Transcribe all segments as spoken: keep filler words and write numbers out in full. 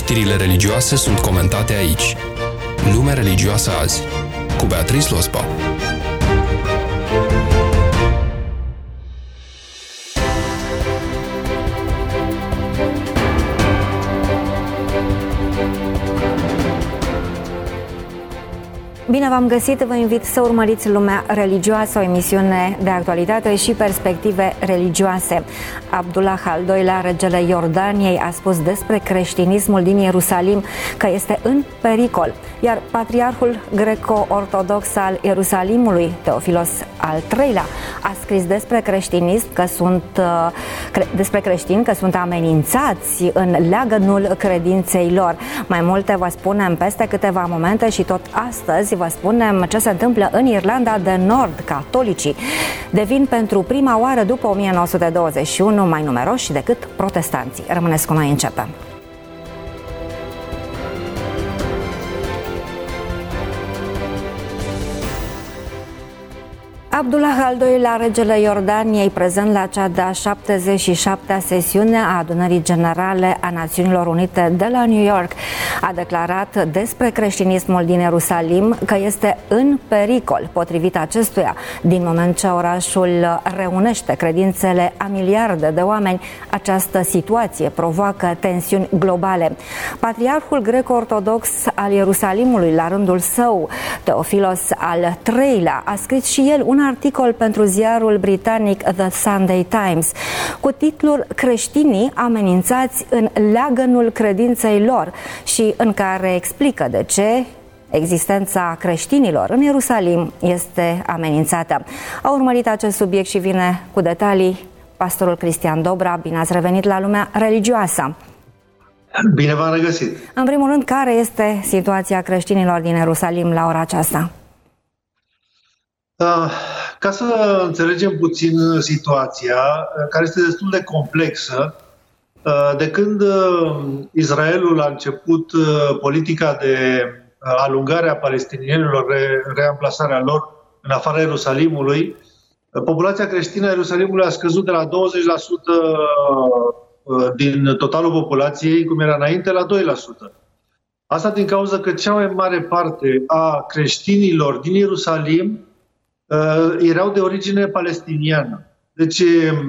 Știrile religioase sunt comentate aici. Lumea religioasă azi, cu Beatrice Lospa. Bine v-am găsit, vă invit să urmăriți Lumea religioasă, o emisiune de actualitate și perspective religioase. Abdullah al doilea, regele Iordaniei, a spus despre creștinismul din Ierusalim că este în pericol, iar patriarhul greco-ortodox al Ierusalimului, Teofilos al treilea, a scris despre creștinism că sunt cre- despre creștini că sunt amenințați în leagănul credinței lor. Mai multe vă spunem peste câteva momente și tot astăzi vă spunem ce se întâmplă în Irlanda de Nord. Catolicii devin pentru prima oară după o mie nouă sute douăzeci și unu mai numeroși decât protestanții. Rămâneți cu noi, începem. Abdullah al doilea, regele Iordaniei, prezent la cea de-a șaptezeci și șaptea sesiune a Adunării Generale a Națiunilor Unite de la New York, a declarat despre creștinismul din Ierusalim că este în pericol. Potrivit acestuia, din moment ce orașul reunește credințele a miliarde de oameni, această situație provoacă tensiuni globale. Patriarhul greco-ortodox al Ierusalimului, la rândul său, Teofilos al treilea, a scris și el un articol pentru ziarul britanic The Sunday Times cu titlul "Creștinii amenințați în leagănul credinței lor" și în care explică de ce existența creștinilor în Ierusalim este amenințată. A urmărit acest subiect și vine cu detalii pastorul Cristian Dobra. Bine ați revenit la Lumea religioasă! Bine v-am regăsit! În primul rând, care este situația creștinilor din Ierusalim la ora aceasta? Ca să înțelegem puțin situația, care este destul de complexă, de când Israelul a început politica de alungare a palestinienilor, reamplasarea lor în afara Ierusalimului, populația creștină a Ierusalimului a scăzut de la douăzeci la sută din totalul populației, cum era înainte, la doi la sută. Asta din cauza că cea mai mare parte a creștinilor din Ierusalim erau de origine palestiniană. Deci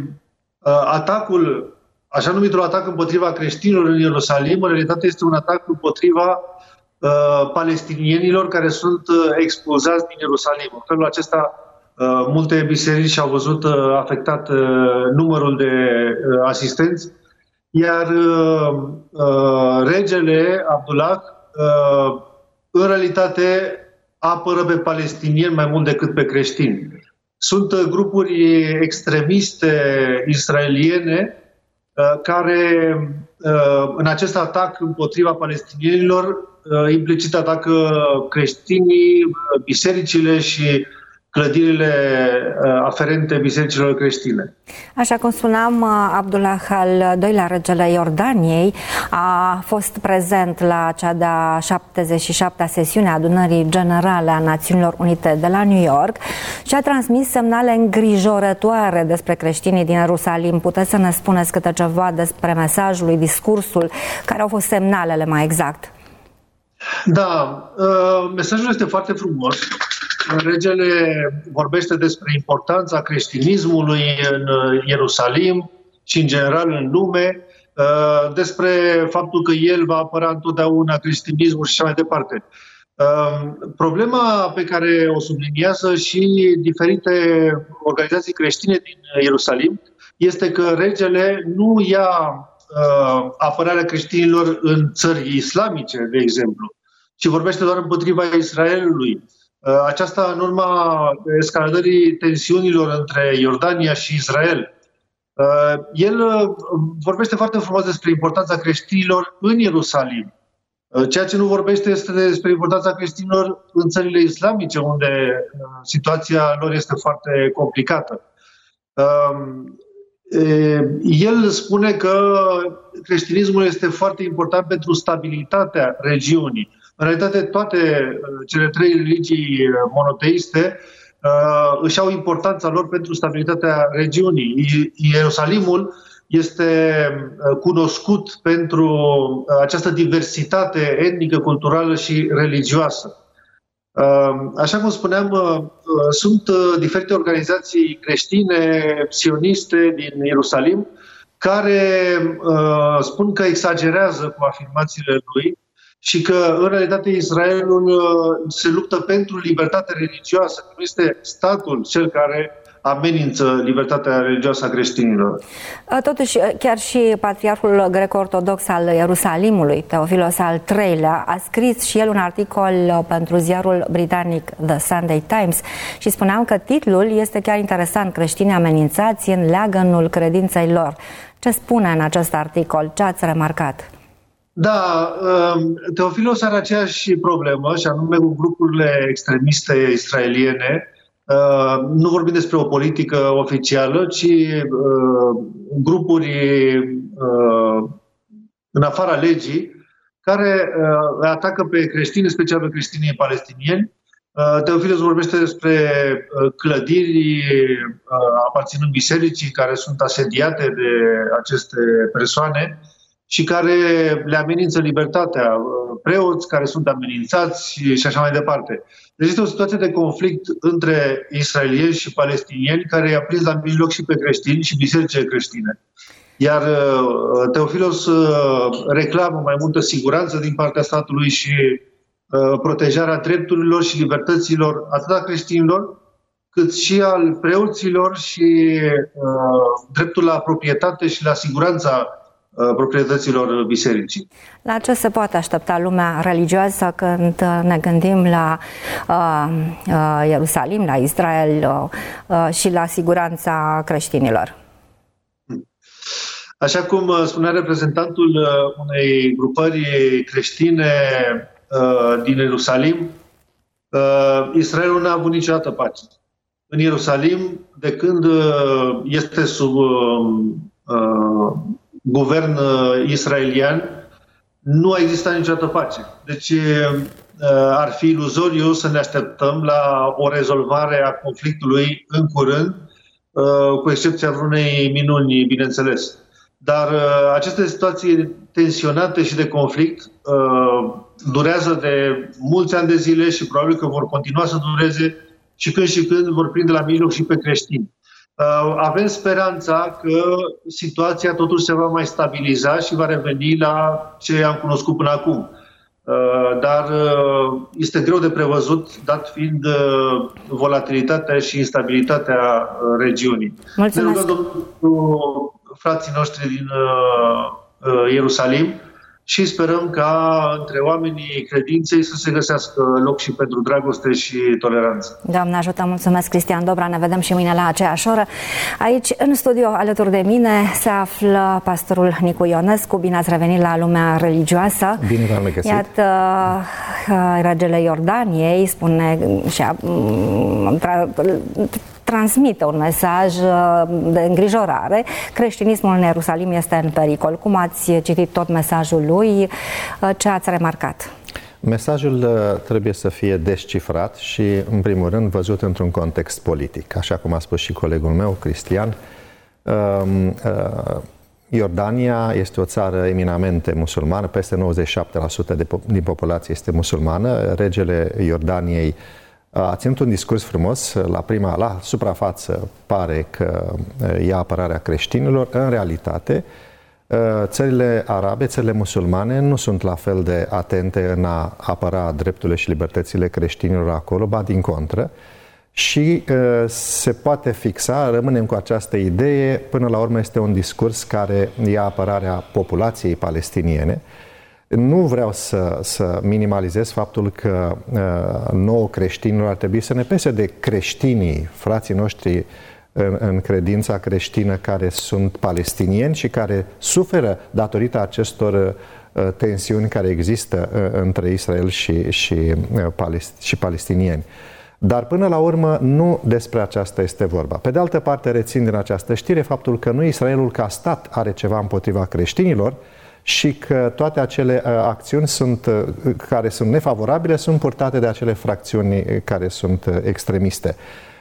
atacul, așa numitul atac împotriva creștinilor în Ierusalim, în realitate este un atac împotriva uh, palestinienilor care sunt uh, expulzați din Ierusalim. În felul acesta, uh, multe biserici au văzut uh, afectat uh, numărul de uh, asistenți, iar uh, uh, regele Abdullah uh, în realitate apără pe palestinieni mai mult decât pe creștini. Sunt grupuri extremiste israeliene care în acest atac împotriva palestinienilor implicit atacă creștinii, bisericile și clădirile aferente bisericilor creștine. Așa cum spuneam, Abdullah al doilea, regele Iordaniei, a fost prezent la cea de-a șaptezeci și șaptea sesiune a Adunării Generale a Națiunilor Unite de la New York și a transmis semnale îngrijorătoare despre creștinii din Ierusalim. Puteți să ne spuneți câte ceva despre mesajul lui, discursul, care au fost semnalele mai exact? Da, mesajul este foarte frumos. Regele vorbește despre importanța creștinismului în Ierusalim și în general în lume, despre faptul că el va apăra întotdeauna creștinismul și așa mai departe. Problema pe care o subliniază și diferite organizații creștine din Ierusalim este că regele nu ia apărarea creștinilor în țări islamice, de exemplu, ci vorbește doar împotriva Israelului. Aceasta în urma escaladării tensiunilor între Iordania și Israel. El vorbește foarte frumos despre importanța creștinilor în Ierusalim. Ceea ce nu vorbește este despre importanța creștinilor în țările islamice, unde situația lor este foarte complicată. El spune că creștinismul este foarte important pentru stabilitatea regiunii. În realitate, toate cele trei religii monoteiste uh, își au importanța lor pentru stabilitatea regiunii. Ierusalimul este cunoscut pentru această diversitate etnică, culturală și religioasă. Așa cum spuneam, sunt diferite organizații creștine, sioniste din Ierusalim, care spun că exagerează cu afirmațiile lui și că, în realitate, Israelul se luptă pentru libertate religioasă. Nu este statul cel care amenință libertatea religioasă a creștinilor. Totuși, chiar și patriarhul greco-ortodox al Ierusalimului, Teofilos al treilea, a scris și el un articol pentru ziarul britanic The Sunday Times și spuneam că titlul este chiar interesant: creștinii amenințați în leagănul credinței lor. Ce spune în acest articol? Ce ați remarcat? Da, Teofilos are aceeași problemă, și anume cu grupurile extremiste israeliene. Nu vorbim despre o politică oficială, ci grupuri în afara legii care atacă pe creștini, special pe creștinii palestinieni. Teofilos vorbește despre clădiri aparținând bisericii care sunt asediate de aceste persoane și care le amenință libertatea, preoți care sunt amenințați și așa mai departe. Deci este o situație de conflict între israelieni și palestinieni care i-a prins la mijloc și pe creștini și bisericile creștine. Iar Teofilos reclamă mai multă siguranță din partea statului și protejarea drepturilor și libertăților atât a creștinilor, cât și al preoților și dreptul la proprietate și la siguranța proprietăților bisericii. La ce se poate aștepta lumea religioasă când ne gândim la uh, uh, Ierusalim, la Israel uh, și la siguranța creștinilor? Așa cum spunea reprezentantul unei grupări creștine uh, din Ierusalim, uh, Israelul n-a avut niciodată pace. În Ierusalim, de când uh, este sub uh, guvern israelian, nu a existat niciodată pace. Deci ar fi iluzoriu să ne așteptăm la o rezolvare a conflictului în curând, cu excepția vreunei minuni, bineînțeles. Dar aceste situații tensionate și de conflict durează de mulți ani de zile și probabil că vor continua să dureze și când și când vor prinde la mijloc și pe creștini. Avem speranța că situația totuși se va mai stabiliza și va reveni la ce am cunoscut până acum. Dar este greu de prevăzut, dat fiind volatilitatea și instabilitatea regiunii. Mulțumesc. Ne rugăm, domnul, frații noștri din Ierusalim, și sperăm ca între oamenii credinței să se găsească loc și pentru dragoste și toleranță. Doamne ajută, mulțumesc, Cristian Dobra, ne vedem și mâine la aceeași oră. Aici, în studio, alături de mine, se află pastorul Nicu Ionescu. Bine ați revenit la lumea religioasă. Bine v-am găsit. Iată, regele Iordaniei spune și a, transmite un mesaj de îngrijorare. Creștinismul în Ierusalim este în pericol. Cum ați citit tot mesajul lui? Ce ați remarcat? Mesajul trebuie să fie descifrat și, în primul rând, văzut într-un context politic. Așa cum a spus și colegul meu, Cristian, Iordania este o țară eminamente musulmană, peste nouăzeci și șapte la sută de, din populație este musulmană. Regele Iordaniei a ținut un discurs frumos, la prima, la suprafață pare că ia apărarea creștinilor. În realitate, țările arabe, țările musulmane nu sunt la fel de atente în a apăra drepturile și libertățile creștinilor acolo, ba din contră. Și se poate fixa, rămânem cu această idee, până la urmă este un discurs care ia apărarea populației palestiniene. Nu vreau să, să minimalizez faptul că uh, nouă creștinilor ar trebui să ne pese de creștinii, frații noștri în, în credința creștină, care sunt palestinieni și care suferă datorită acestor uh, tensiuni care există uh, între Israel și, și, uh, palest, și palestinieni. Dar până la urmă nu despre aceasta este vorba. Pe de altă parte, rețin din această știre faptul că nu Israelul ca stat are ceva împotriva creștinilor, și că toate acele uh, acțiuni sunt, uh, care sunt nefavorabile sunt purtate de acele fracțiuni care sunt uh, extremiste.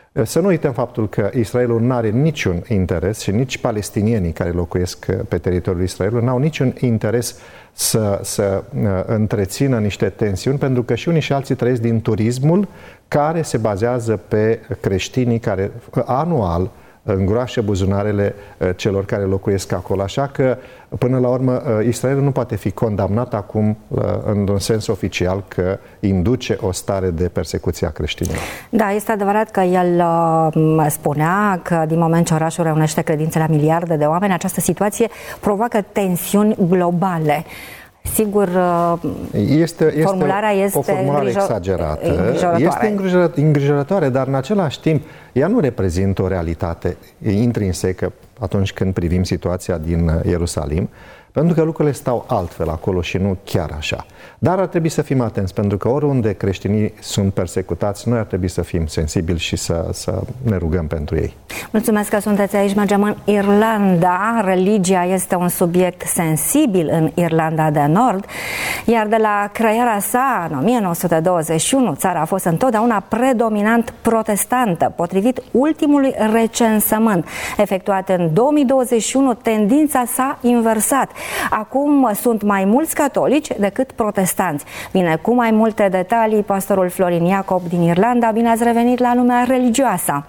Să nu uităm faptul că Israelul nu are niciun interes și nici palestinienii care locuiesc pe teritoriul Israelului nu au niciun interes să, să întrețină niște tensiuni, pentru că și unii și alții trăiesc din turismul care se bazează pe creștinii care anual îngroașă buzunarele celor care locuiesc acolo. Așa că, până la urmă, Israelul nu poate fi condamnat acum în sens oficial că induce o stare de persecuție a creștinilor. Da, este adevărat că el uh, spunea că din moment ce orașul reunește credințe la miliarde de oameni, această situație provoacă tensiuni globale. Sigur, este, este formularea este o formulare îngrijor... exagerată, îngrijorătoare. Este îngrijorătoare, dar în același timp ea nu reprezintă o realitate intrinsecă atunci când privim situația din Ierusalim, pentru că lucrurile stau altfel acolo și nu chiar așa. Dar ar trebui să fim atenți, pentru că oriunde creștinii sunt persecutați, noi ar trebui să fim sensibili și să, să ne rugăm pentru ei. Mulțumesc că sunteți aici. Mergem în Irlanda. Religia este un subiect sensibil în Irlanda de Nord, iar de la crearea sa în o mie nouă sute douăzeci și unu, țara a fost întotdeauna predominant protestantă. Potrivit ultimului recensământ efectuat în două mii douăzeci și unu, tendința s-a inversat. Acum sunt mai mulți catolici decât protestanți. Bine, cu mai multe detalii, pastorul Florin Iacob din Irlanda. Bine ați revenit la lumea religioasă.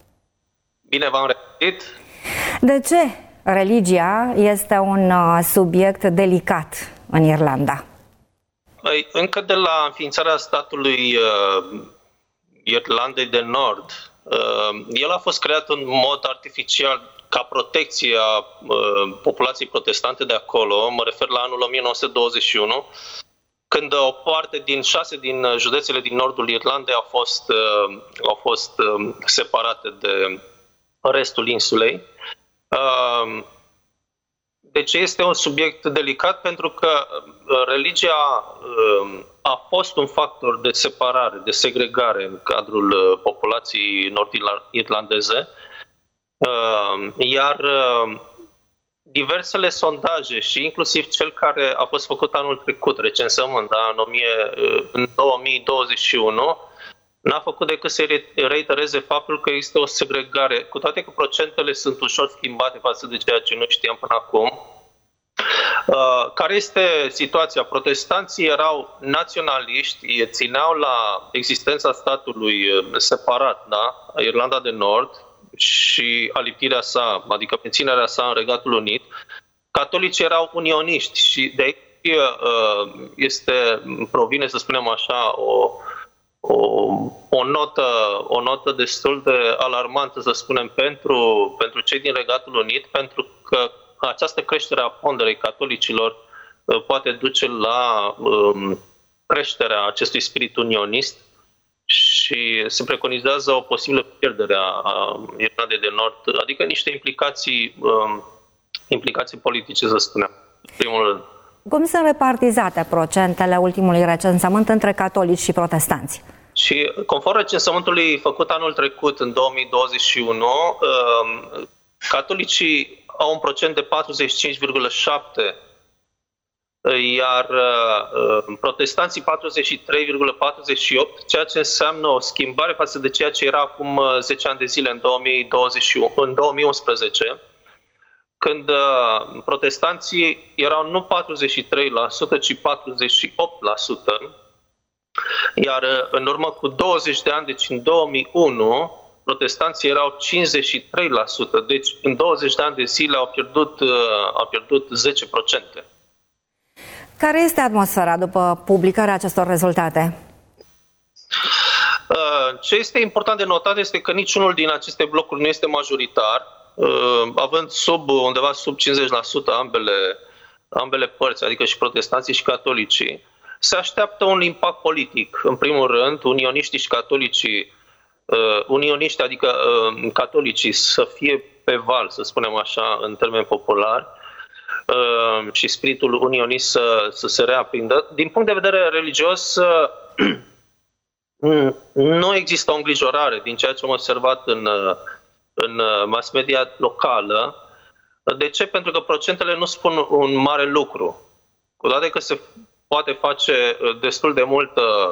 Bine v-am revenit. De ce religia este un subiect delicat în Irlanda? Încă de la înființarea statului uh, Irlandei de Nord, uh, el a fost creat în mod artificial ca protecție a uh, populației protestante de acolo. Mă refer la anul o mie nouă sute douăzeci și unu, când o parte din șase din județele din nordul Irlandei au fost, uh, au fost uh, separate de restul insulei. Uh, de ce este un subiect delicat? Pentru că uh, religia uh, a fost un factor de separare, de segregare în cadrul uh, populației nord-irlandeze. Uh, iar uh, diversele sondaje și inclusiv cel care a fost făcut anul trecut, recensământ, da, în, o mie, uh, în două mii douăzeci și unu, n-a făcut decât să reitereze faptul că există o segregare, cu toate că procentele sunt ușor schimbate față de ceea ce noi știam până acum. Uh, care este situația? Protestanții erau naționaliști, țineau la existența statului separat, da, Irlanda de Nord, și alipirea sa, adică menținerea sa în Regatul Unit. Catolicii erau unioniști și de aici este, provine, să spunem așa, o, o, o, notă, o notă destul de alarmantă, să spunem, pentru, pentru cei din Regatul Unit, pentru că această creștere a ponderei catolicilor poate duce la um, creșterea acestui spirit unionist și se preconizează o posibilă pierdere a Irlandei de Nord, adică niște implicații, um, implicații politice, să spunem, în primul rând. Cum sunt repartizate procentele ultimului recensământ între catolici și protestanți? Și conform recensământului făcut anul trecut, în două mii douăzeci și unu, um, catolicii au un procent de patruzeci și cinci virgulă șapte, iar uh, protestanții patruzeci și trei virgulă patruzeci și opt, ceea ce înseamnă o schimbare față de ceea ce era acum zece ani de zile, în două mii douăzeci și unu, în două mii unsprezece, când uh, protestanții erau nu patruzeci și trei la sută, ci patruzeci și opt la sută, iar uh, în urmă cu douăzeci de ani, deci în două mii unu, protestanții erau cincizeci și trei la sută, deci în douăzeci de ani de zile au pierdut, uh, au pierdut zece la sută. Care este atmosfera după publicarea acestor rezultate? Ce este important de notat este că niciunul din aceste blocuri nu este majoritar, având sub, undeva sub cincizeci la sută ambele, ambele părți, adică și protestanții și catolicii. Se așteaptă un impact politic. În primul rând, unioniștii și catolicii, unioniștii, adică catolicii, să fie pe val, să spunem așa, în termeni populari, și spiritul unionist să, să se reaprindă. Din punct de vedere religios, nu există o îngrijorare din ceea ce am observat în, în mass media locală. De ce? Pentru că procentele nu spun un mare lucru. Cu toate că se poate face destul de multă,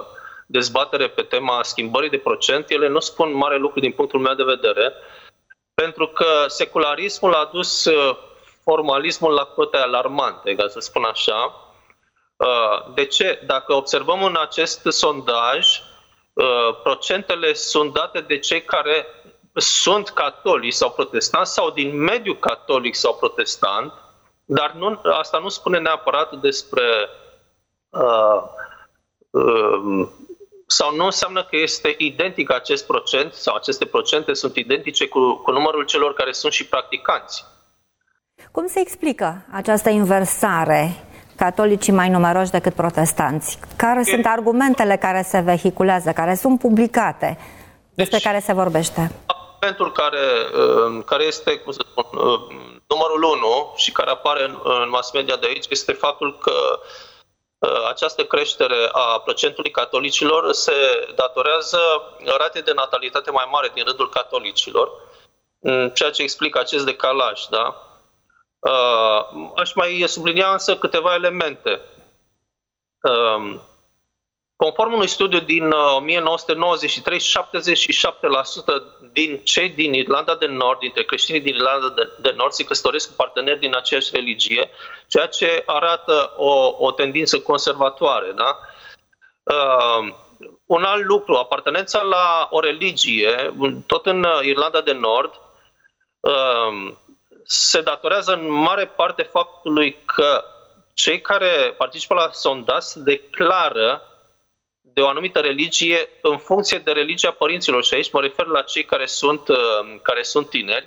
dezbatere pe tema schimbării de procent, ele nu spun mare lucru din punctul meu de vedere, pentru că secularismul a adus formalismul la cote alarmante, ca să spun așa. De ce? Dacă observăm în acest sondaj, procentele sunt date de cei care sunt catolici sau protestanți sau din mediul catolic sau protestant, dar nu, asta nu spune neapărat despre uh, uh, sau nu înseamnă că este identic acest procent sau aceste procente sunt identice cu, cu numărul celor care sunt și practicanți. Cum se explică această inversare? Catolicii mai numeroși decât protestanți. Care sunt argumentele care se vehiculează, care sunt publicate, despre deci, care se vorbește? Argumentul care, care este, cum să spun, numărul unu și care apare în, în mass media de aici este faptul că această creștere a procentului catolicilor se datorează ratei de natalitate mai mare din rândul catolicilor, ceea ce explică acest decalaj, da? Uh, aș mai sublinia însă câteva elemente. Uh, conform unui studiu din uh, o mie nouă sute nouăzeci și trei, șaptezeci și șapte la sută din cei din Irlanda de Nord, dintre creștinii din Irlanda de, de Nord, se căsătoresc cu parteneri din aceeași religie, ceea ce arată o, o tendință conservatoare. Da? Uh, un alt lucru, apartenența la o religie, tot în Irlanda de Nord, uh, se datorează în mare parte faptului că cei care participă la sondaj se declară de o anumită religie în funcție de religia părinților și aici mă refer la cei care sunt, care sunt tineri.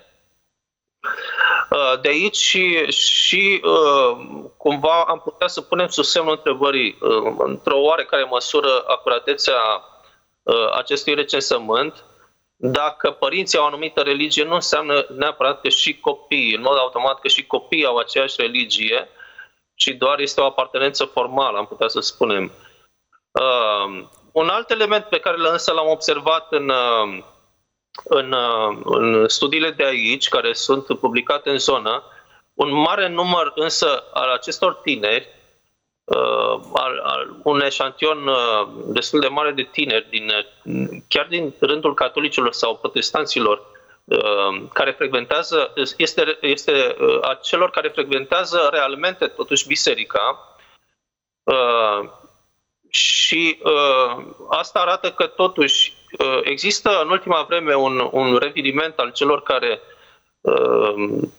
De aici și, și cumva am putea să punem sub semnul întrebării într-o oarecare măsură acuratețea acestui recensământ. Dacă părinții au o anumită religie, nu înseamnă neapărat că și copiii, în mod automat că și copiii au aceeași religie, ci doar este o apartenență formală, am putea să spunem. Uh, un alt element pe care însă l-am observat în, în, în studiile de aici, care sunt publicate în zonă, un mare număr însă al acestor tineri, Uh, al, al, un eșantion uh, destul de mare de tineri, din, chiar din rândul catolicilor sau protestanților, uh, care frecventează, este, este uh, a celor care frecventează realmente totuși biserica. Uh, și uh, asta arată că totuși uh, există în ultima vreme un, un reviriment al celor care uh,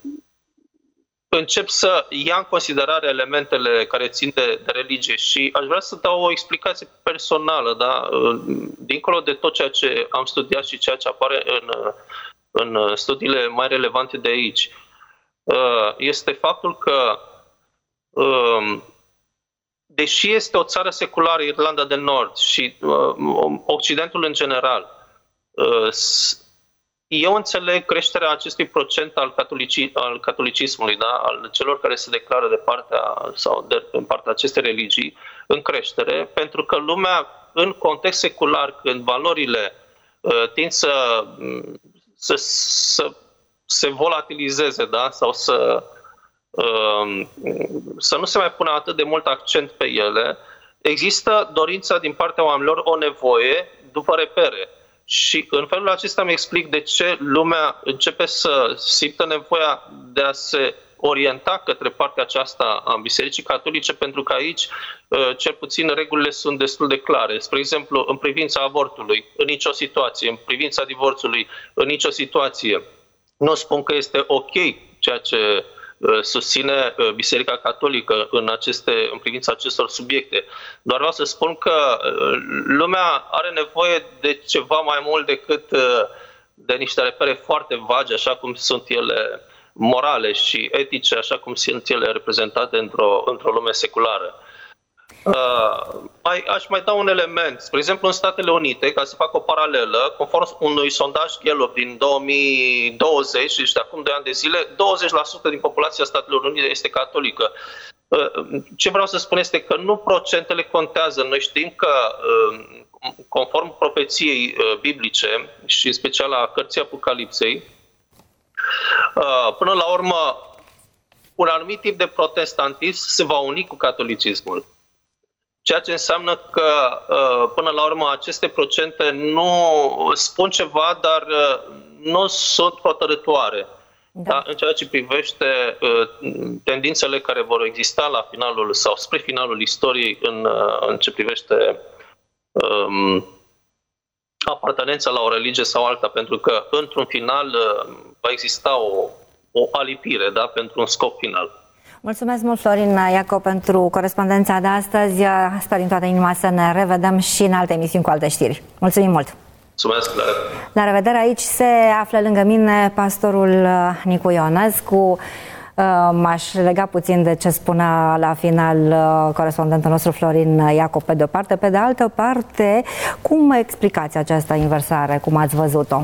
încep să ia în considerare elementele care țin de, de religie și aș vrea să dau o explicație personală, da? Dincolo de tot ceea ce am studiat și ceea ce apare în, în studiile mai relevante de aici. Este faptul că, deși este o țară seculară, Irlanda de Nord și Occidentul în general, eu înțeleg creșterea acestui procent al, catolici, al catolicismului, da? Al celor care se declară de partea sau de, în partea acestei religii în creștere, pentru că lumea, în context secular, când valorile uh, tind să, să, să se volatilizeze, da? Sau să, uh, să nu se mai pună atât de mult accent pe ele, există dorința din partea oamenilor, o nevoie după repere. Și în felul acesta îmi explic de ce lumea începe să simtă nevoia de a se orienta către partea aceasta a Bisericii Catolice, pentru că aici, cel puțin, regulile sunt destul de clare. Spre exemplu, în privința avortului, în nicio situație, în privința divorțului, în nicio situație. Nu spun că este ok ceea ce susține Biserica Catolică în, aceste, în privința acestor subiecte. Doar vreau să spun că lumea are nevoie de ceva mai mult decât de niște repere foarte vagi, așa cum sunt ele morale și etice, așa cum sunt ele reprezentate într-o, într-o lume seculară. Uh, mai, aș mai da un element. Spre exemplu, în Statele Unite, ca să fac o paralelă, conform unui sondaj Gallup din două mii douăzeci, deci de acum doi ani de zile, douăzeci la sută din populația Statelor Unite este catolică. Uh, ce vreau să spun este că nu procentele contează. Noi știm că, uh, conform profeției uh, biblice și în special a cărții Apocalipsei, uh, până la urmă, un anumit tip de protestantism se va uni cu catolicismul. ceea ce înseamnă că până la urmă aceste procente nu spun ceva, dar nu sunt hotărătoare. Da. Da, în ceea ce privește tendințele care vor exista la finalul sau spre finalul istoriei în, în ce privește um, apartenența la o religie sau alta, pentru că într-un final va exista o, o alipire, da, pentru un scop final. Mulțumesc mult, Florin Iacob, pentru corespondența de astăzi. Sper din toată inima să ne revedem și în alte emisiuni cu alte știri. Mulțumim mult! Mulțumesc! La, la revedere! Aici se află lângă mine pastorul Nicu Ionescu. M-aș lega puțin de ce spunea la final corespondentul nostru Florin Iacob pe de-o parte. Pe de altă parte, cum explicați această inversare? Cum ați văzut-o?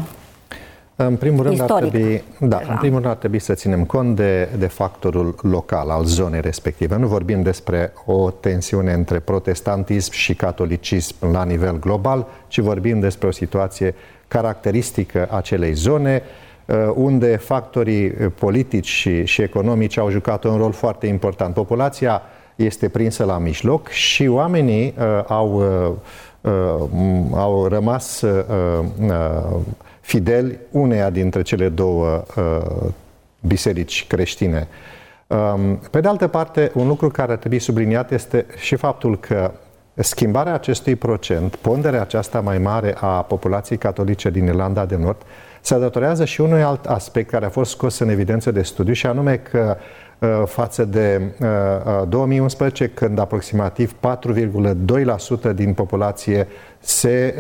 În primul rând, Istoric, ar trebui, da, deja. în primul rând ar trebui să ținem cont de, de factorul local al zonei respective. Nu vorbim despre o tensiune între protestantism și catolicism la nivel global, ci vorbim despre o situație caracteristică acelei zone, unde factorii politici și, și economici au jucat un rol foarte important. Populația este prinsă la mijloc și oamenii uh, au, uh, uh, au rămas uh, uh, fideli uneia dintre cele două uh, biserici creștine. Um, pe de altă parte, un lucru care ar trebui subliniat este și faptul că schimbarea acestui procent, ponderea aceasta mai mare a populației catolice din Irlanda de Nord, se datorează și unui alt aspect care a fost scos în evidență de studiu, și anume că față de două mii unsprezece, când aproximativ patru virgulă doi la sută din populație se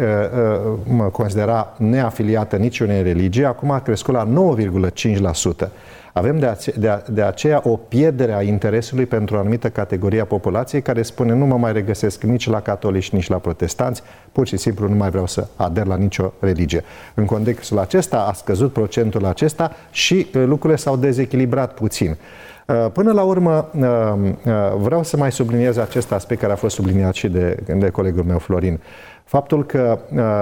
considera neafiliată niciunei religii, acum a crescut la nouă virgulă cinci la sută. Avem de, ace- de, a- de aceea o pierdere a interesului pentru o anumită categorie a populației care spune: nu mă mai regăsesc nici la catolici, nici la protestanți, pur și simplu nu mai vreau să ader la nicio religie. În contextul acesta a scăzut procentul acesta și lucrurile s-au dezechilibrat puțin. Până la urmă, vreau să mai subliniez acest aspect care a fost subliniat și de, de colegul meu Florin. Faptul că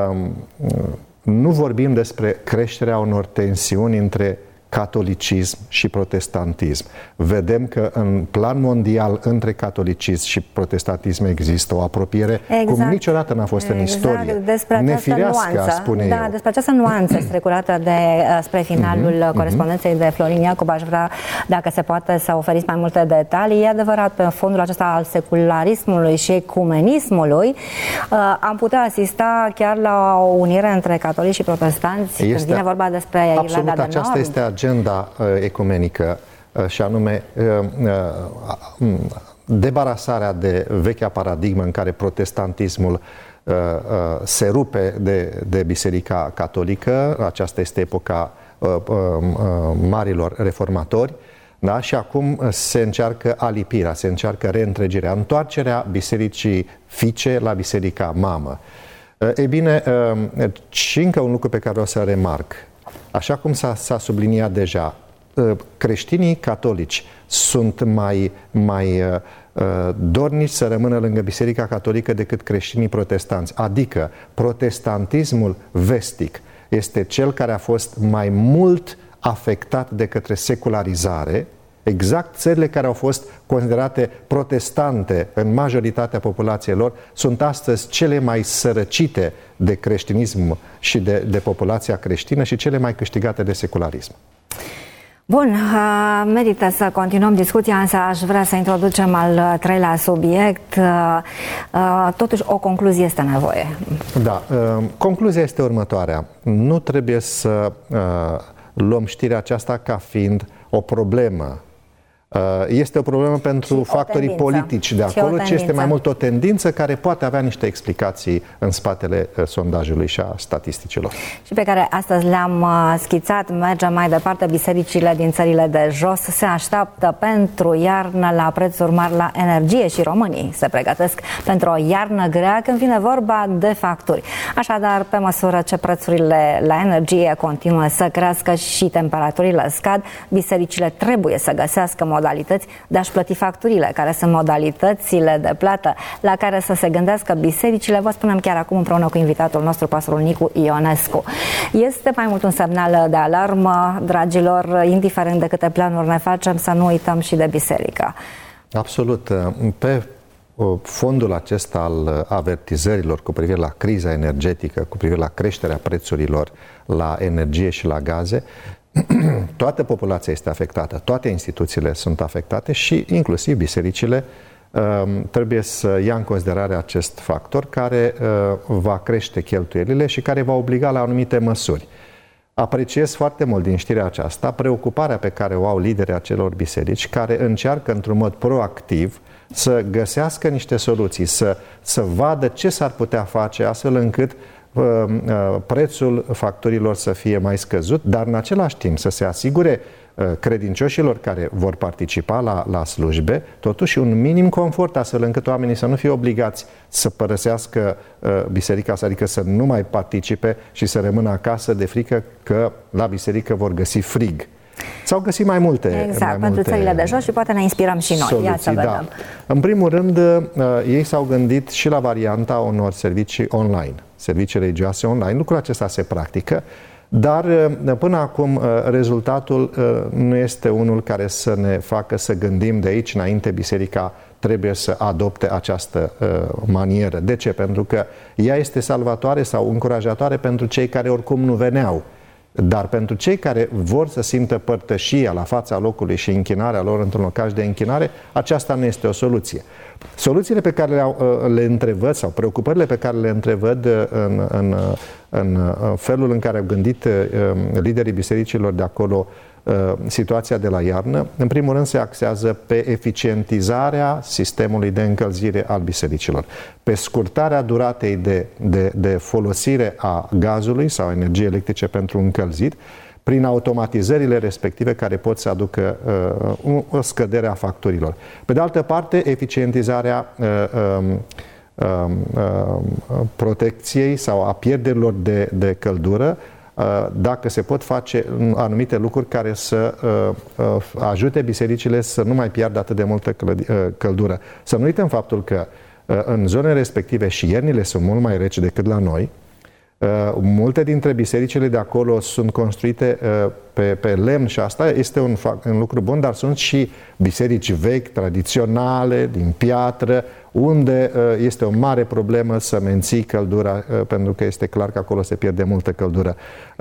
nu vorbim despre creșterea unor tensiuni între catolicism și protestantism. Vedem că în plan mondial între catolicism și protestantism există o apropiere exact. Cum niciodată n-a fost exact. În istorie. Despre nefirească, spune da, eu. Despre această nuanță strecurată de, spre finalul mm-hmm. corespondenței de Florin Iacob, aș vrea, dacă se poate, să oferiți mai multe detalii. E adevărat, pe fondul acesta al secularismului și ecumenismului, am putea asista chiar la o unire între catolici și protestanți este, când vine vorba despre Irlanda de Nord. Absolut, aceasta este agenda uh, ecumenică uh, și anume uh, uh, debarasarea de vechea paradigmă în care protestantismul uh, uh, se rupe de, de Biserica Catolică. Aceasta este epoca uh, uh, marilor reformatori, da? Și acum se încearcă alipirea, se încearcă reîntregirea, întoarcerea bisericii fiice la biserica mamă. Uh, e bine, uh, și încă un lucru pe care o să remarc. Așa cum s-a, s-a subliniat deja, creștinii catolici sunt mai, mai dornici să rămână lângă Biserica Catolică decât creștinii protestanți. Adică protestantismul vestic este cel care a fost mai mult afectat de către secularizare. Exact țările care au fost considerate protestante în majoritatea populației lor sunt astăzi cele mai sărăcite de creștinism și de, de populația creștină și cele mai câștigate de secularism. Bun, merită să continuăm discuția, însă aș vrea să introducem al treilea subiect. Totuși, o concluzie este nevoie. Da, concluzia este următoarea. Nu trebuie să luăm știrea aceasta ca fiind o problemă. Este o problemă pentru factorii politici de acolo, ci este mai mult o tendință care poate avea niște explicații în spatele sondajului și a statisticilor. Și pe care astăzi le-am schițat, mergem mai departe. Bisericile din țările de jos se așteaptă pentru iarnă la prețuri mari la energie și românii se pregătesc pentru o iarnă grea când vine vorba de facturi. Așadar, pe măsură ce prețurile la energie continuă să crească și temperaturile scad, bisericile trebuie să găsească modalități de a-și plăti facturile, care sunt modalitățile de plată la care să se gândească bisericile. Vă spunem chiar acum împreună cu invitatul nostru, pastorul Nicu Ionescu. Este mai mult un semnal de alarmă, dragilor, indiferent de câte planuri ne facem, să nu uităm și de biserică. Absolut. Pe fondul acesta al avertizărilor cu privire la criza energetică, cu privire la creșterea prețurilor la energie și la gaze, toată populația este afectată, toate instituțiile sunt afectate și inclusiv bisericile trebuie să ia în considerare acest factor care va crește cheltuielile și care va obliga la anumite măsuri. Apreciez foarte mult din știrea aceasta preocuparea pe care o au liderii acelor biserici care încearcă într-un mod proactiv să găsească niște soluții, să, să vadă ce s-ar putea face astfel încât uh, uh, prețul facturilor să fie mai scăzut, dar în același timp să se asigure uh, credincioșilor care vor participa la, la slujbe, totuși un minim confort astfel încât oamenii să nu fie obligați să părăsească uh, biserica, adică să nu mai participe și să rămână acasă de frică că la biserică vor găsi frig. S-au găsit mai multe Exact, mai pentru multe țările de jos și poate ne inspirăm și noi. soluții, Ia să vedem. da. În primul rând, uh, ei s-au gândit și la varianta unor servicii online, servicii religioase online. Lucrul acesta se practică, dar uh, până acum uh, rezultatul uh, nu este unul care să ne facă să gândim de aici înainte biserica trebuie să adopte această uh, manieră. De ce? Pentru că ea este salvatoare sau încurajatoare pentru cei care oricum nu veneau. Dar pentru cei care vor să simtă părtășia la fața locului și închinarea lor într-un locaș de închinare, aceasta nu este o soluție. Soluțiile pe care le, le întrevăd sau preocupările pe care le întrevăd în, în, în felul în care au gândit liderii bisericilor de acolo situația de la iarnă, în primul rând se axează pe eficientizarea sistemului de încălzire al bisericilor, pe scurtarea duratei de, de, de folosire a gazului sau energiei electrice pentru încălzit, prin automatizările respective care pot să aducă uh, o scădere a facturilor. Pe de altă parte, eficientizarea uh, um, uh, uh, protecției sau a pierderilor de, de căldură, dacă se pot face anumite lucruri care să ajute bisericile să nu mai piardă atât de multă căldură. Să nu uităm faptul că în zonele respective și iernile sunt mult mai reci decât la noi. Multe dintre bisericile de acolo sunt construite pe, pe lemn și asta este un, un lucru bun, dar sunt și biserici vechi, tradiționale, din piatră, unde este o mare problemă să menții căldura, pentru că este clar că acolo se pierde multă căldură.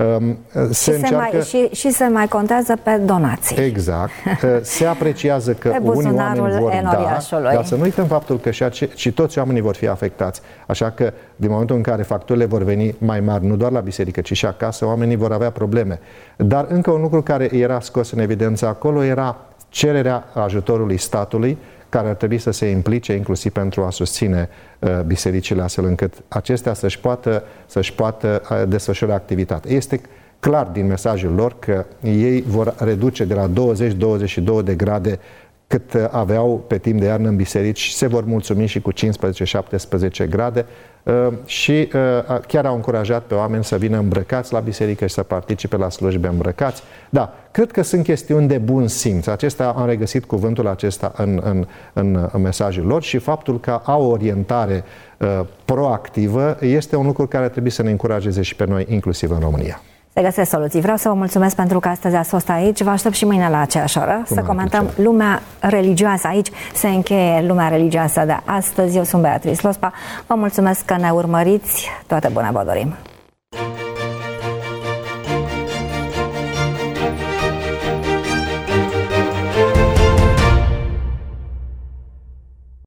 Se și, încearcă... se mai, și, și se mai contează pe donații. Exact. Se apreciază că unii oameni vor da, dar să nu uităm faptul că și, ace- și toți oamenii vor fi afectați. Așa că din momentul în care facturile vor veni mai mari, nu doar la biserică, ci și acasă, oamenii vor avea probleme. Dar încă un lucru care era scos în evidență acolo era cererea ajutorului statului, care ar trebui să se implice inclusiv pentru a susține uh, bisericile astfel încât acestea să-și poată, să-și poată uh, desfășura activitatea. Este clar din mesajul lor că ei vor reduce de la douăzeci la douăzeci și două de grade cât aveau pe timp de iarnă în biserici, se vor mulțumi și cu cincisprezece șaptesprezece grade și chiar au încurajat pe oameni să vină îmbrăcați la biserică și să participe la slujbe îmbrăcați. Da, cred că sunt chestiuni de bun simț. Acestea am regăsit cuvântul acesta în, în, în, în mesajul lor și faptul că au o orientare uh, proactivă este un lucru care trebuie să ne încurajeze și pe noi, inclusiv în România. Se găsesc soluții. Vreau să vă mulțumesc pentru că astăzi ați fost aici. Vă aștept și mâine la aceeași oră să comentăm plăcere. Lumea religioasă. Aici se încheie Lumea religioasă de astăzi. Eu sunt Beatrice Lospa. Vă mulțumesc că ne urmăriți. Toate bune vă dorim!